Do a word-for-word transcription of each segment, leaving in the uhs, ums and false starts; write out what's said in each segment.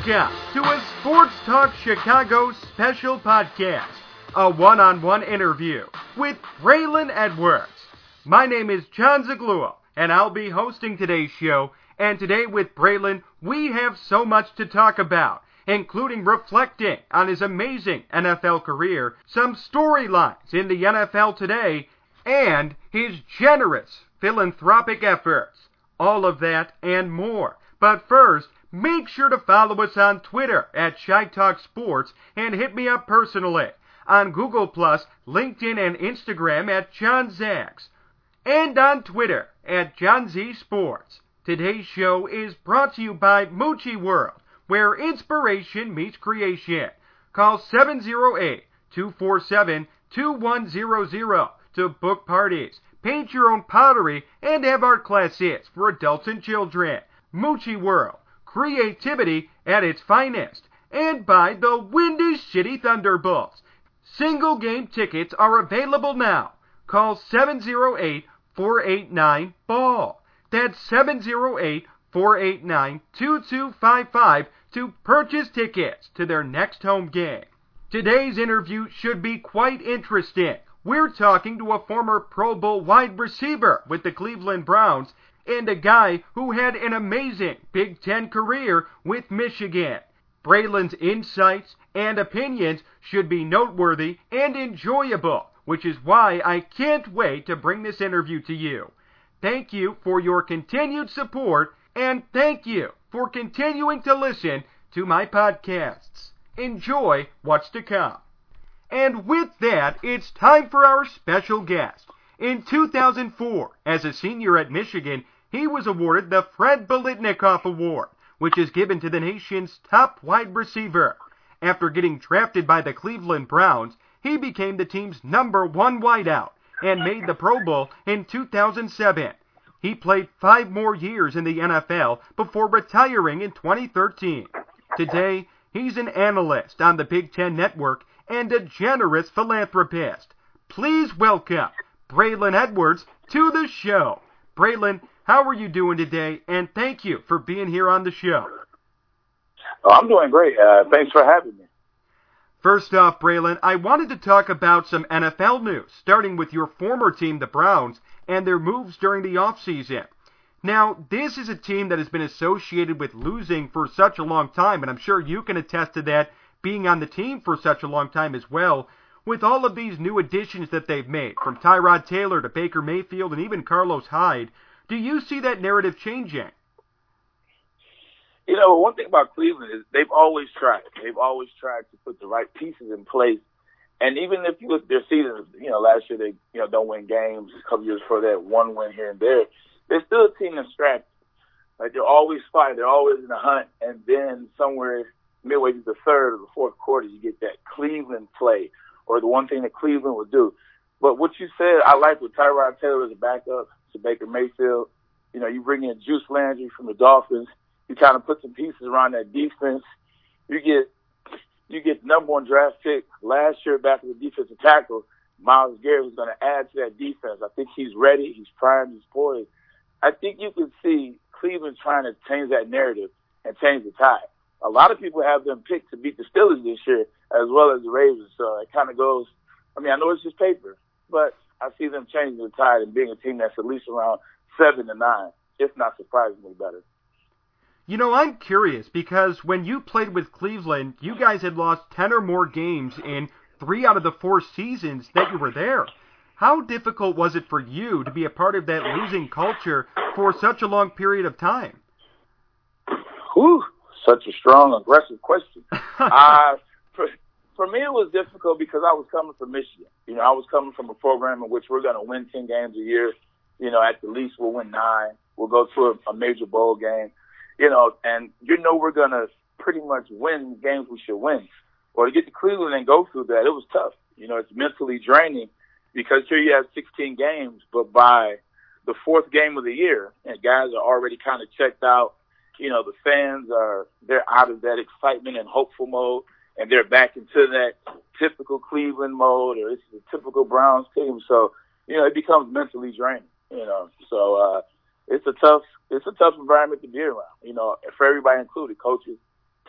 Welcome to a Sports Talk Chicago special podcast, a one-on-one interview with Braylon Edwards. My name is John Zaglua, and I'll be hosting today's show, and today with Braylon, we have so much to talk about, including reflecting on his amazing N F L career, some storylines in the N F L today, and his generous philanthropic efforts. All of that and more. But first, make sure to follow us on Twitter at Chi Talk Sports and hit me up personally on Google Plus, LinkedIn, and Instagram at John Zags, and on Twitter at John Z Sports. Today's show is brought to you by Moochie World, where inspiration meets creation. Call seven oh eight, two four seven, two one zero zero to book parties, paint your own pottery, and have art classes for adults and children. Moochie World, creativity at its finest. And by the Windy City Thunderbolts. Single game tickets are available now. Call seven oh eight, four eight nine, B A L L. That's seven oh eight, four eight nine, two two five five to purchase tickets to their next home game. Today's interview should be quite interesting. We're talking to a former Pro Bowl wide receiver with the Cleveland Browns and a guy who had an amazing Big Ten career with Michigan. Braylon's insights and opinions should be noteworthy and enjoyable, which is why I can't wait to bring this interview to you. Thank you for your continued support, and thank you for continuing to listen to my podcasts. Enjoy what's to come. And with that, it's time for our special guest. In two thousand four, as a senior at Michigan, he was awarded the Fred Biletnikoff Award, which is given to the nation's top wide receiver. After getting drafted by the Cleveland Browns, he became the team's number one wideout and made the Pro Bowl in two thousand seven. He played five more years in the N F L before retiring in twenty thirteen. Today, he's an analyst on the Big Ten Network and a generous philanthropist. Please welcome Braylon Edwards to the show. Braylon, how are you doing today? And thank you for being here on the show. Oh, I'm doing great. Uh, thanks for having me. First off, Braylon, I wanted to talk about some N F L news, starting with your former team, the Browns, and their moves during the offseason. Now, this is a team that has been associated with losing for such a long time, and I'm sure you can attest to that, being on the team for such a long time as well. With all of these new additions that they've made, from Tyrod Taylor to Baker Mayfield and even Carlos Hyde, do you see that narrative changing? You know, one thing about Cleveland is they've always tried. They've always tried to put the right pieces in place. And even if you look at their seasons, you know, last year they, you know, don't win games. A couple years before that, one win here and there. They're still a team that's strapped. Like, they're always fighting. They're always in the hunt. And then somewhere midway through the third or the fourth quarter, you get that Cleveland play, or the one thing that Cleveland would do. But what you said, I like with Tyrod Taylor as a backup to Baker Mayfield. You know, you bring in Juice Landry from the Dolphins. You kind of put some pieces around that defense. You get you get the number one draft pick last year back as a defensive tackle, Myles Garrett, who's going to add to that defense. I think he's ready. He's primed. He's poised. I think you can see Cleveland trying to change that narrative and change the tide. A lot of people have them picked to beat the Steelers this year as well as the Ravens. So it kind of goes, I mean, I know it's just paper, but I see them changing the tide and being a team that's at least around seven to nine, if not surprisingly better. You know, I'm curious because when you played with Cleveland, you guys had lost ten or more games in three out of the four seasons that you were there. How difficult was it for you to be a part of that losing culture for such a long period of time? Whew, such a strong, aggressive question. uh, for, for me, it was difficult because I was coming from Michigan. You know, I was coming from a program in which we're going to win ten games a year. You know, at the least we'll win nine. We'll go to a, a major bowl game. You know, and you know we're going to pretty much win games we should win. Well, to get to Cleveland and go through that, it was tough. You know, it's mentally draining because here you have sixteen games, but by the fourth game of the year, and guys are already kind of checked out. You know, the fans are, they're out of that excitement and hopeful mode, and they're back into that typical Cleveland mode, or it's the typical Browns team. So, you know, it becomes mentally draining, you know. So, uh, it's a tough, it's a tough environment to be around, you know, for everybody included, coaches,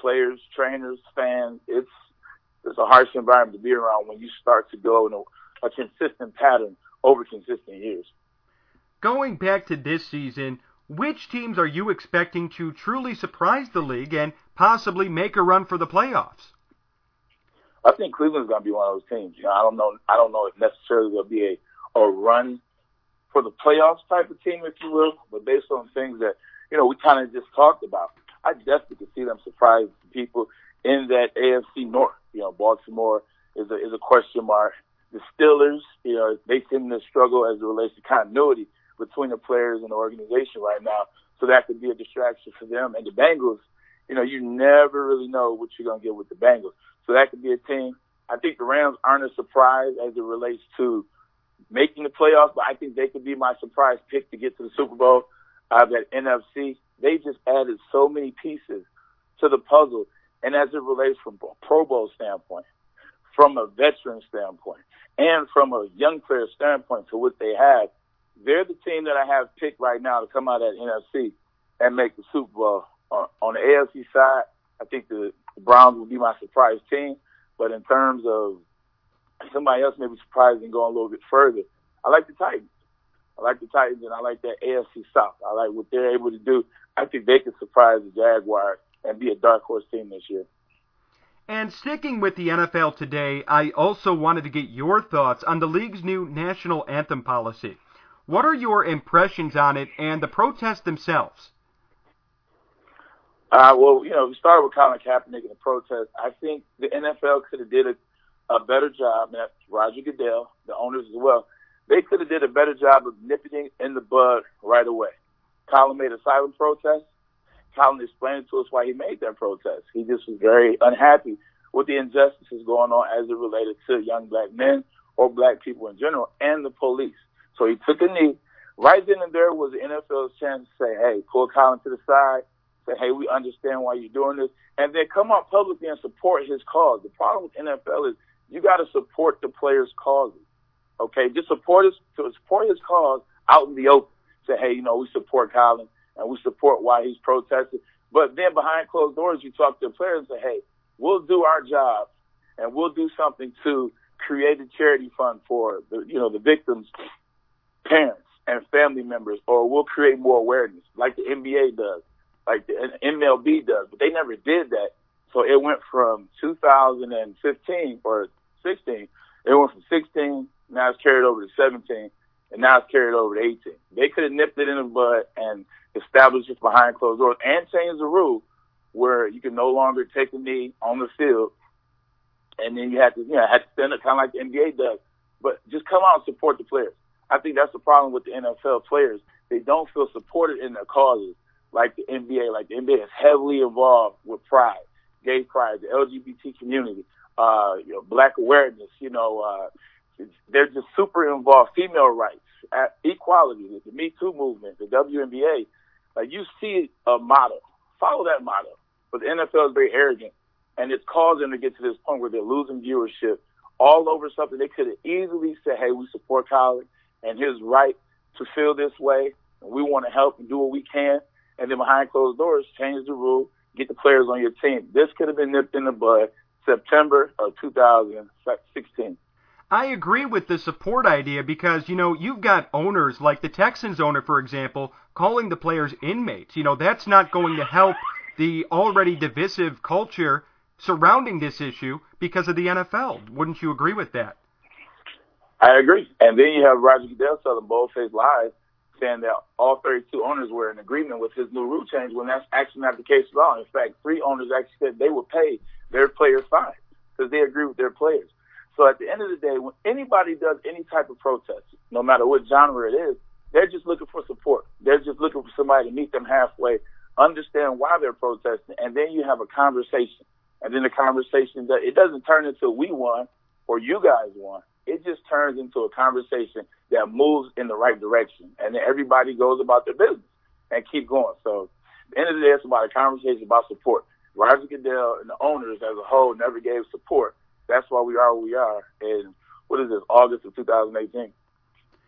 players, trainers, fans. It's it's a harsh environment to be around when you start to go in a, a consistent pattern over consistent years. Going back to this season, which teams are you expecting to truly surprise the league and possibly make a run for the playoffs? I think Cleveland's going to be one of those teams. You know, I don't know. I don't know if necessarily there'll be a, a run for the playoffs type of team, if you will. But based on things that you know we kind of just talked about, I definitely could see them surprise people in that A F C North. You know, Baltimore is a is a question mark. The Steelers, you know, they seem to struggle as it relates to continuity between the players and the organization right now. So that could be a distraction for them. And the Bengals, you know, you never really know what you're going to get with the Bengals. So that could be a team. I think the Rams aren't a surprise as it relates to making the playoffs, but I think they could be my surprise pick to get to the Super Bowl. Uh, that N F C, they just added so many pieces to the puzzle. And as it relates from a Pro Bowl standpoint, from a veteran standpoint, and from a young player standpoint to what they have, they're the team that I have picked right now to come out at N F C and make the Super Bowl. On, on the A F C side, I think the, the Browns will be my surprise team. But in terms of somebody else maybe surprised and going a little bit further, I like the Titans. I like the Titans, and I like that A F C South. I like what they're able to do. I think they could surprise the Jaguars and be a dark horse team this year. And sticking with the N F L today, I also wanted to get your thoughts on the league's new national anthem policy. What are your impressions on it and the protests themselves? Uh, well, you know, we started with Colin Kaepernick and the protest. I think the N F L could have did a, a better job, and that's Roger Goodell, the owners as well. They could have did a better job of nipping it in the bud right away. Colin made a silent protest. Colin explained to us why he made that protest. He just was very unhappy with the injustices going on as it related to young black men or black people in general and the police. So he took a knee. Right then and there was the N F L's chance to say, hey, pull Colin to the side, say, hey, we understand why you're doing this, and then come out publicly and support his cause. The problem with N F L is you got to support the players' causes. Okay, just support his, to support his cause out in the open. Say, hey, you know, we support Colin and we support why he's protesting. But then behind closed doors, you talk to the players and say, hey, we'll do our job and we'll do something to create a charity fund for the, you know, the victims' parents and family members, or we'll create more awareness like the N B A does, like the M L B does. But they never did that. So it went from two thousand fifteen or sixteen, it went from sixteen, now it's carried over to seventeen, and now it's carried over to eighteen. They could have nipped it in the bud and established it behind closed doors and changed the rule where you can no longer take a knee on the field, and then you have to, you know, have to stand up kind of like the N B A does. But just come out and support the players. I think that's the problem with the N F L players. They don't feel supported in their causes like the N B A. Like the N B A is heavily involved with pride, gay pride, the L G B T community, uh, you know, black awareness. You know, uh, they're just super involved. Female rights, equality, the Me Too movement, the W N B A. Like you see a model, follow that model. But the N F L is very arrogant, and it's caused them to get to this point where they're losing viewership all over something they could have easily said, hey, we support Colin and his right to feel this way, and we want to help and do what we can. And then behind closed doors, change the rule, get the players on your team. This could have been nipped in the bud September of two thousand sixteen. I agree with the support idea because, you know, you've got owners like the Texans owner, for example, calling the players inmates. You know, that's not going to help the already divisive culture surrounding this issue because of the N F L. Wouldn't you agree with that? I agree. And then you have Roger Goodell telling bold-faced lies, saying that all thirty-two owners were in agreement with his new rule change when that's actually not the case at all. In fact, three owners actually said they would pay their players fine because they agree with their players. So at the end of the day, when anybody does any type of protest, no matter what genre it is, they're just looking for support. They're just looking for somebody to meet them halfway, understand why they're protesting, and then you have a conversation. And then the conversation, it doesn't turn into we won or you guys won. It just turns into a conversation that moves in the right direction. And then everybody goes about their business and keep going. So at the end of the day, it's about a conversation about support. Roger Goodell and the owners as a whole never gave support. That's why we are where we are in, what is this, August of two thousand eighteen.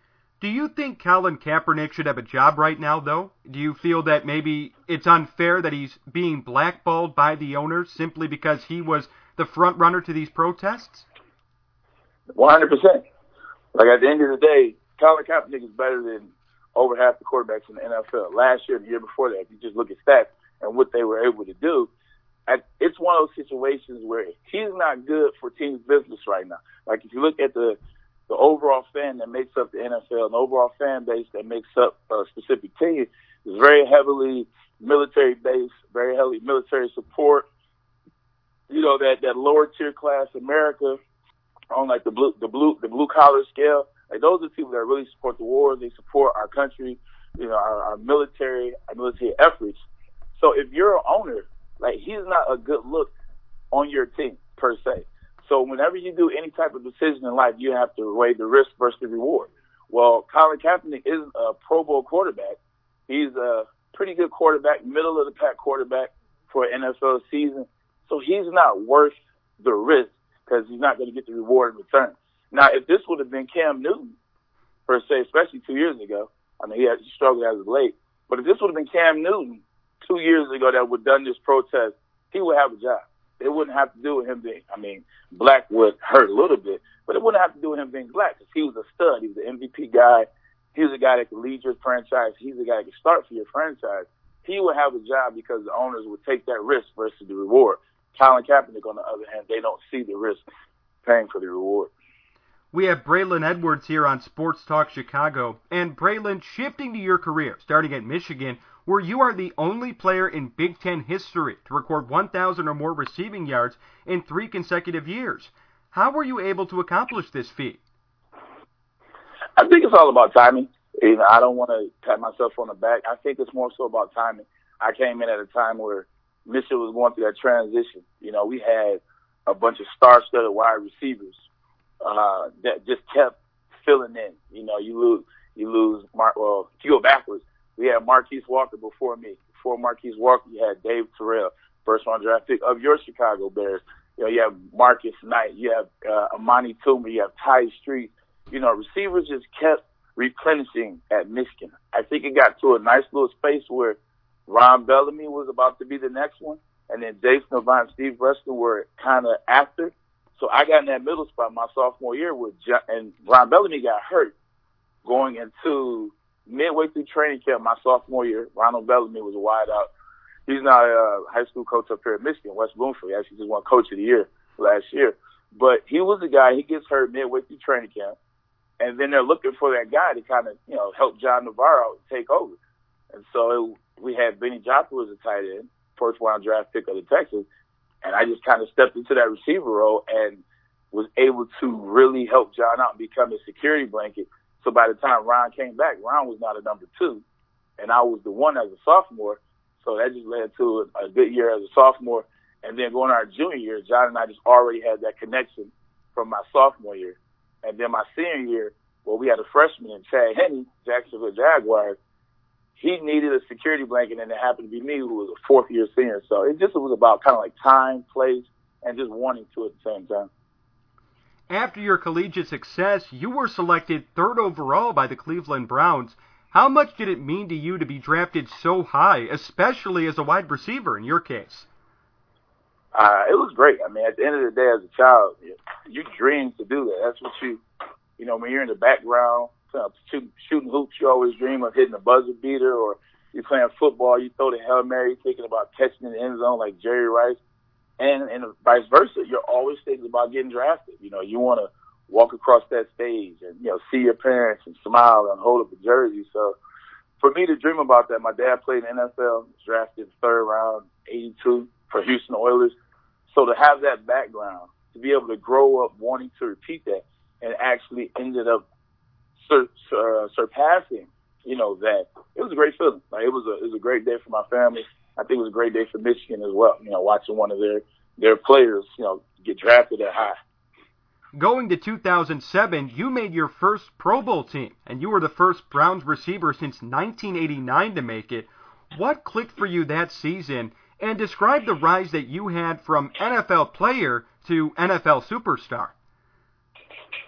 Do you think Colin Kaepernick should have a job right now, though? Do you feel that maybe it's unfair that he's being blackballed by the owners simply because he was the front runner to these protests? one hundred percent. Like, at the end of the day, Colin Kaepernick is better than over half the quarterbacks in the N F L. Last year, the year before that, if you just look at stats and what they were able to do, it's one of those situations where he's not good for teams' business right now. Like, if you look at the the overall fan that makes up the N F L, and the overall fan base that makes up a specific team is very heavily military-based, very heavily military support. You know, that, that lower tier class America on like the blue the blue the blue collar scale. Like, those are people that really support the war. They support our country, you know, our, our military, our military efforts. So if you're an owner, like, he's not a good look on your team per se. So whenever you do any type of decision in life, you have to weigh the risk versus the reward. Well, Colin Kaepernick is a Pro Bowl quarterback. He's a pretty good quarterback, middle of the pack quarterback for an N F L season. So he's not worth the risk because he's not going to get the reward in return. Now, if this would have been Cam Newton, per se, especially two years ago, I mean, he, had, he struggled as of late, but if this would have been Cam Newton two years ago that would have done this protest, he would have a job. It wouldn't have to do with him being, I mean, black would hurt a little bit, but it wouldn't have to do with him being black because he was a stud. He was an M V P guy. He was a guy that could lead your franchise. He's a guy that could start for your franchise. He would have a job because the owners would take that risk versus the reward. Colin Kaepernick, on the other hand, they don't see the risk paying for the reward. We have Braylon Edwards here on Sports Talk Chicago. And Braylon, shifting to your career, starting at Michigan, where you are the only player in Big Ten history to record one thousand or more receiving yards in three consecutive years. How were you able to accomplish this feat? I think it's all about timing. You know, I don't want to pat myself on the back. I think it's more so about timing. I came in at a time where Michigan was going through that transition. You know, we had a bunch of star-studded wide receivers uh, that just kept filling in. You know, you lose, you lose. Mar- well, if you go backwards, we had Marquise Walker before me. Before Marquise Walker, you had Dave Terrell, first-round draft pick of your Chicago Bears. You know, you have Marcus Knight, you have uh, Amani Toomer, you have Ty Street. You know, receivers just kept replenishing at Michigan. I think it got to a nice little space where Ron Bellamy was about to be the next one, and then Jason Avant and Steve Wrestler were kind of after. So I got in that middle spot my sophomore year, with John, and Ron Bellamy got hurt going into midway through training camp my sophomore year. Ronald Bellamy was a wideout. He's now a high school coach up here at Michigan, West Bloomfield. He actually just won Coach of the Year last year. But he was the guy, he gets hurt midway through training camp. And then they're looking for that guy to kind of, you know, help John Navarro take over. And so it, we had Benny Joppa as a tight end, first round draft pick of the Texans. And I just kind of stepped into that receiver role and was able to really help John out and become a security blanket. So by the time Ron came back, Ron was not a number two, and I was the one as a sophomore. So that just led to a, a good year as a sophomore. And then going our junior year, John and I just already had that connection from my sophomore year. And then my senior year, well, we had a freshman in Chad Henne, Jacksonville Jaguars. He needed a security blanket, and it happened to be me, who was a fourth-year senior. So it just was about kind of like time, place, and just wanting to at the same time. After your collegiate success, you were selected third overall by the Cleveland Browns. How much did it mean to you to be drafted so high, especially as a wide receiver in your case? Uh, it was great. I mean, at the end of the day, as a child, you dream to do that. That's what you, you know, when you're in the background, uh, shoot, shooting hoops, you always dream of hitting a buzzer beater, or you're playing football, you throw the Hail Mary thinking about catching in the end zone like Jerry Rice. And, and vice versa, you're always thinking about getting drafted. You know, you want to walk across that stage and, you know, see your parents and smile and hold up a jersey. So for me to dream about that, my dad played in the N F L, was drafted third round, eighty-two for Houston Oilers. So to have that background, to be able to grow up wanting to repeat that, and actually ended up sur- sur- surpassing, you know, that, it was a great feeling. Like, it was a, it was a great day for my family. I think it was a great day for Michigan as well, you know, watching one of their, their players, you know, get drafted that high. Going to two thousand seven, you made your first Pro Bowl team, and you were the first Browns receiver since nineteen eighty-nine to make it. What clicked for you that season, and describe the rise that you had from N F L player to N F L superstar?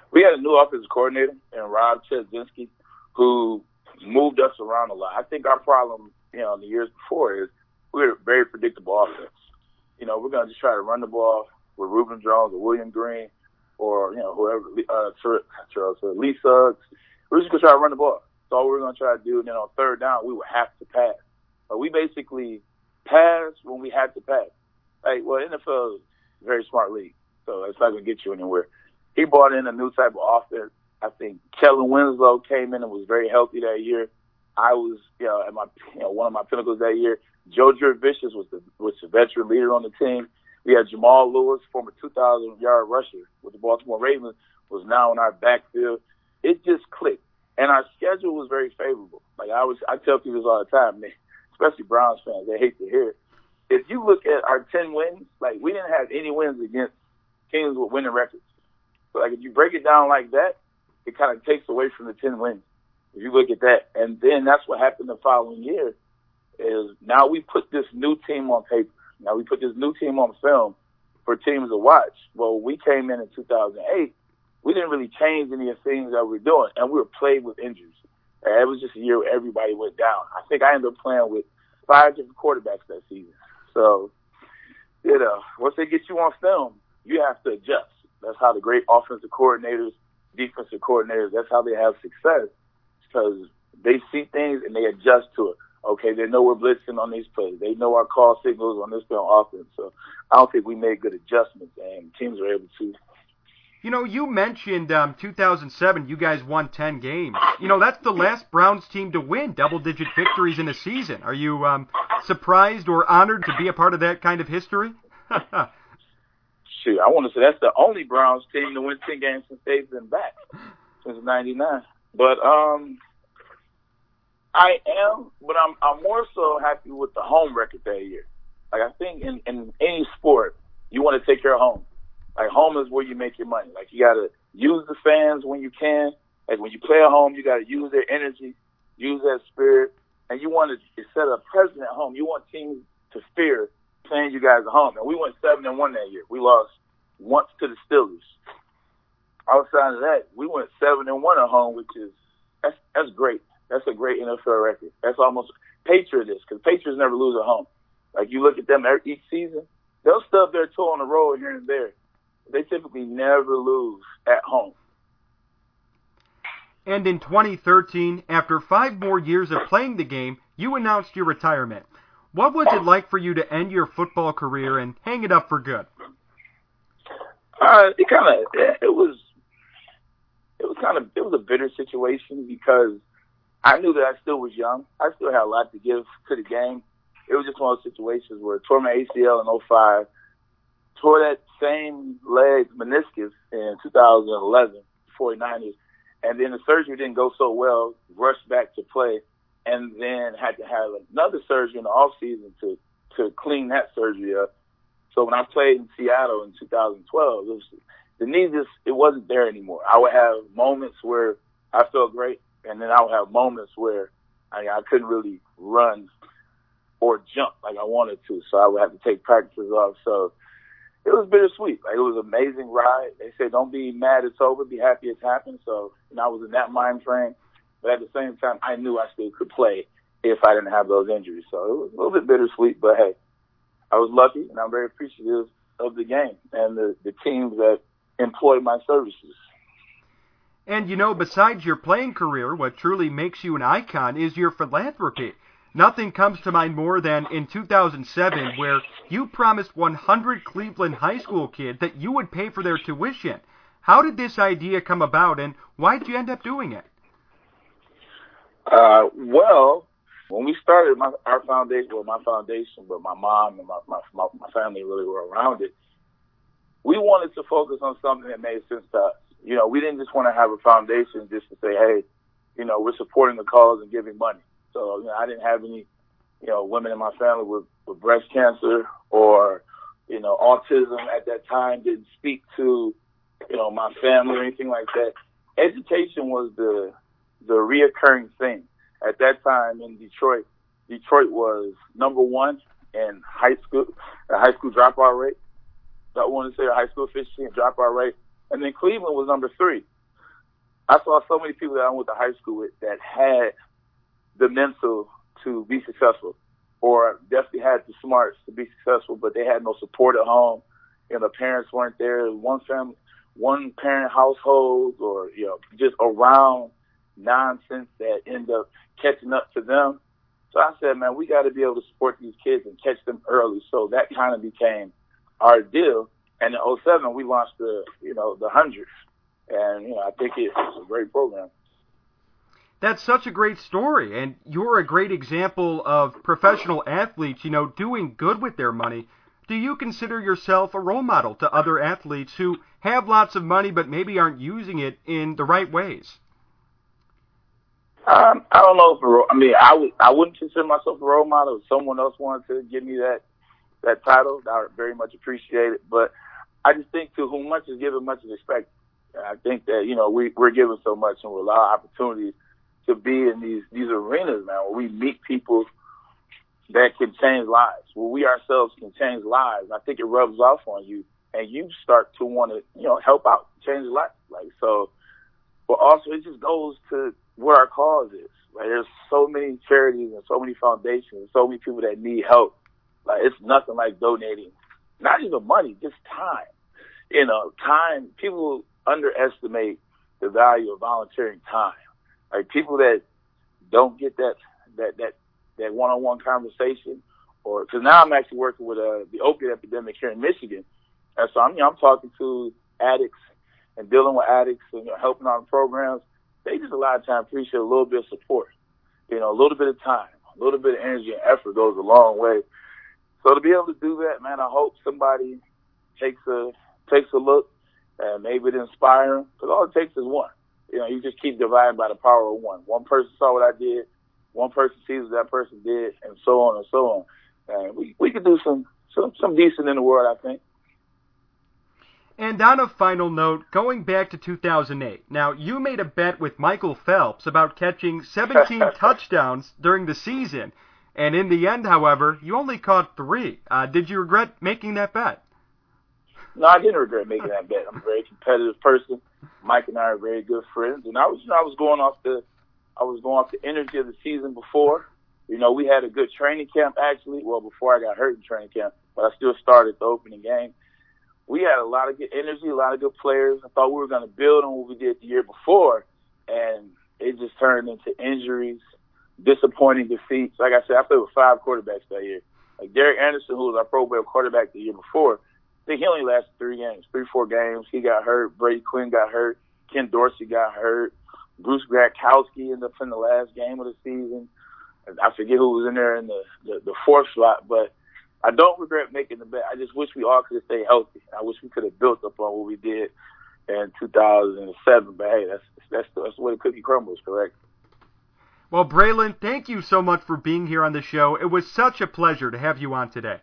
we had a new offensive coordinator in Rob Chudzinski who moved us around a lot. I think our problem, you know, in the years before is we were a very predictable offense. You know, we're going to just try to run the ball with Reuben Jones or William Green or, you know, whoever, uh, Charles, uh, Lee Suggs. We're just going to try to run the ball. That's all we're going to try to do. And then on third down, we would have to pass. But we basically passed when we had to pass. Like, well, N F L is a very smart league, so it's not going to get you anywhere. He brought in a new type of offense. I think Kellen Winslow came in and was very healthy that year. I was, you know, at my, you know, one of my pinnacles that year. Joe Jurevicius was the was the veteran leader on the team. We had Jamal Lewis, former two thousand yard rusher with the Baltimore Ravens, was now in our backfield. It just clicked, and our schedule was very favorable. Like I was, I tell people this all the time, man, especially Browns fans, they hate to hear it. If you look at our ten wins, like we didn't have any wins against teams with winning records. So like if you break it down like that, it kind of takes away from the ten wins. If you look at that, and then that's what happened the following year. Is now we put this new team on paper. Now we put this new team on film for teams to watch. Well, we came in in two thousand eight. We didn't really change any of the things that we were doing, and we were plagued with injuries. And it was just a year where everybody went down. I think I ended up playing with five different quarterbacks that season. So, you know, once they get you on film, you have to adjust. That's how the great offensive coordinators, defensive coordinators, that's how they have success, because they see things and they adjust to it. Okay, they know we're blitzing on these plays. They know our call signals on this play on offense. So I don't think we made good adjustments, and teams are able to. You know, you mentioned um, two thousand seven, you guys won ten games. You know, that's the last Browns team to win double-digit victories in a season. Are you um, surprised or honored to be a part of that kind of history? Shoot, I want to say that's the only Browns team to win ten games since they've been back, since ninety-nine. But, um... I am, but I'm I'm more so happy with the home record that year. Like I think in, in any sport, you want to take care of home. Like home is where you make your money. Like you got to use the fans when you can. Like when you play at home, you got to use their energy, use that spirit, and you want to set a precedent at home. You want teams to fear playing you guys at home. And we went seven and one that year. We lost once to the Steelers. Outside of that, we went seven and one at home, which is that's that's great. That's a great N F L record. That's almost Patriots, because Patriots never lose at home. Like, you look at them every, each season, they'll stub their toe on the road here and there. They typically never lose at home. And in twenty thirteen, after five more years of playing the game, you announced your retirement. What was it like for you to end your football career and hang it up for good? Uh, it kind of, it was, it was kind of, it was a bitter situation because I knew that I still was young. I still had a lot to give to the game. It was just one of those situations where I tore my A C L in oh five, tore that same leg meniscus in two thousand eleven, forty-niners, and then the surgery didn't go so well, rushed back to play, and then had to have another surgery in the offseason to, to clean that surgery up. So when I played in Seattle in two thousand twelve, it was, the knee just, it wasn't there anymore. I would have moments where I felt great, and then I would have moments where I, I couldn't really run or jump like I wanted to, so I would have to take practices off. So it was bittersweet. Like, it was an amazing ride. They said, don't be mad it's over, be happy it's happened. So, you know, I was in that mind frame. But at the same time, I knew I still could play if I didn't have those injuries. So it was a little bit bittersweet, but hey, I was lucky, and I'm very appreciative of the game and the, the teams that employ my services. And, you know, besides your playing career, what truly makes you an icon is your philanthropy. Nothing comes to mind more than in two thousand seven, where you promised one hundred Cleveland high school kids that you would pay for their tuition. How did this idea come about, and why did you end up doing it? Uh, well, when we started my, our foundation, well, my foundation, but my mom and my, my, my family really were around it, we wanted to focus on something that made sense to us. You know, we didn't just want to have a foundation just to say, hey, you know, we're supporting the cause and giving money. So, you know, I didn't have any, you know, women in my family with, with breast cancer or, you know, autism at that time didn't speak to, you know, my family or anything like that. Education was the the reoccurring thing. At that time in Detroit, Detroit was number one in high school, the high school dropout rate. So I want to say a high school efficiency and dropout rate. And then Cleveland was number three. I saw so many people that I went to high school with that had the mental to be successful, or definitely had the smarts to be successful, but they had no support at home. You know, the parents weren't there. One family, one parent household, or, you know, just around nonsense that end up catching up to them. So I said, man, we got to be able to support these kids and catch them early. So that kind of became our deal. And in oh seven, we launched the, you know, the hundreds. And, you know, I think it's a great program. That's such a great story, and you're a great example of professional athletes, you know, doing good with their money. Do you consider yourself a role model to other athletes who have lots of money but maybe aren't using it in the right ways? Um, I don't know if a role, I mean, I would I wouldn't consider myself a role model. If someone else wanted to give me that that title, I would very much appreciate it. But I just think to whom much is given, much is expected. I think that, you know, we, we're given so much and we're allowed opportunities to be in these, these arenas, man, where we meet people that can change lives, where we ourselves can change lives. I think it rubs off on you, and you start to want to, you know, help out, change life. Like, so, but also it just goes to where our cause is. Like, there's so many charities and so many foundations and so many people that need help. Like, it's nothing like donating, not even money, just time. You know, time, people underestimate the value of volunteering time. Like, people that don't get that that that that one-on-one conversation, or because now I'm actually working with uh, the opiate epidemic here in Michigan, and so I'm you know, I'm talking to addicts and dealing with addicts and, you know, helping out in programs. They just a lot of time appreciate a little bit of support, you know, a little bit of time, a little bit of energy and effort goes a long way. So to be able to do that, man, I hope somebody takes a takes a look and maybe it inspire them, because all it takes is one. You know, you just keep dividing by the power of one. One person saw what I did, one person sees what that person did, and so on and so on. And we we could do some some some decent in the world, I think. And on a final note, going back to two thousand eight, now you made a bet with Michael Phelps about catching seventeen touchdowns during the season, and in the end, however, you only caught three. Uh, did you regret making that bet? No, I didn't regret making that bet. I'm a very competitive person. Mike and I are very good friends, and I was, you know, I was going off the, I was going off the energy of the season before. You know, we had a good training camp actually. Well, before I got hurt in training camp, but I still started the opening game. We had a lot of good energy, a lot of good players. I thought we were going to build on what we did the year before, and it just turned into injuries, disappointing defeats. Like I said, I played with five quarterbacks that year. Like Derek Anderson, who was our Pro Bowl quarterback the year before, I think he only lasted three games, three, four games. He got hurt. Brady Quinn got hurt. Ken Dorsey got hurt. Bruce Gradkowski ended up in the last game of the season. I forget who was in there in the, the, the fourth slot, but I don't regret making the bet. I just wish we all could have stayed healthy. I wish we could have built up on what we did in two thousand seven, but hey, that's that's the, that's the way the cookie crumbles, correct? Well, Braylon, thank you so much for being here on the show. It was such a pleasure to have you on today.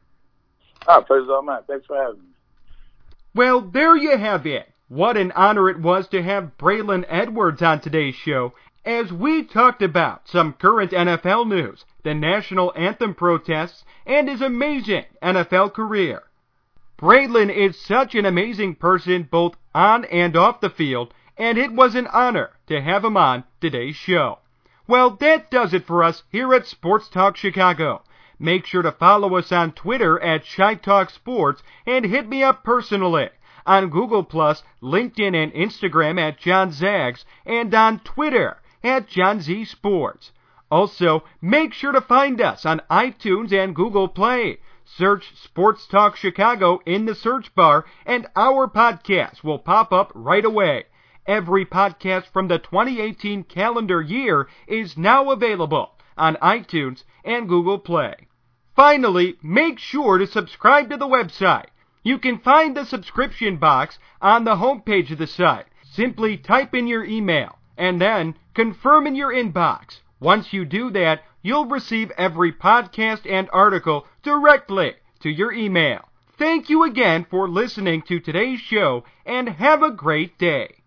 Ah, pleasure's all mine. Thanks for having me. Well, there you have it. What an honor it was to have Braylon Edwards on today's show as we talked about some current N F L news, the national anthem protests, and his amazing N F L career. Braylon is such an amazing person both on and off the field, and it was an honor to have him on today's show. Well, that does it for us here at Sports Talk Chicago. Make sure to follow us on Twitter at Chi Talk Sports and hit me up personally on Google Plus, LinkedIn, and Instagram at John Zags, and on Twitter at John Z Sports. Also, make sure to find us on iTunes and Google Play. Search Sports Talk Chicago in the search bar, and our podcast will pop up right away. Every podcast from the twenty eighteen calendar year is now available on iTunes and Google Play. Finally, make sure to subscribe to the website. You can find the subscription box on the homepage of the site. Simply type in your email and then confirm in your inbox. Once you do that, you'll receive every podcast and article directly to your email. Thank you again for listening to today's show, and have a great day.